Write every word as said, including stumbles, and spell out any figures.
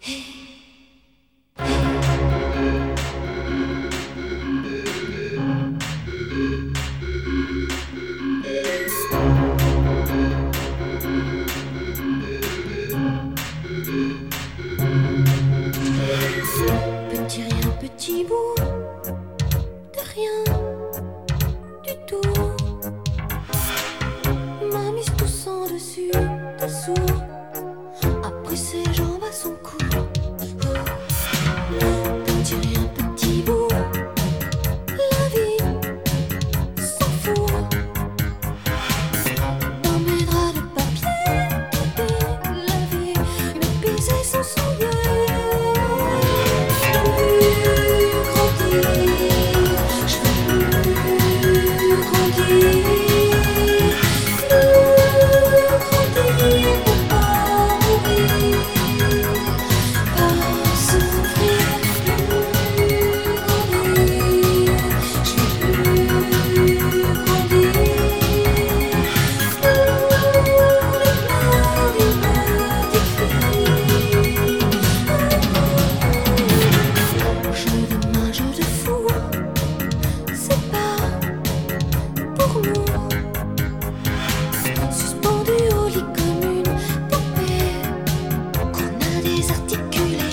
Petit rien, petit bout de rien du tout. M'a mise tout sang dessus, dessous. Après ses jambes à son cou. Petit rien, petit bout. La vie s'en fout. Dans mes draps de papier, la vie me pisait sans soulier. Suspendu au lit comme une poupée, qu'on a désarticulé.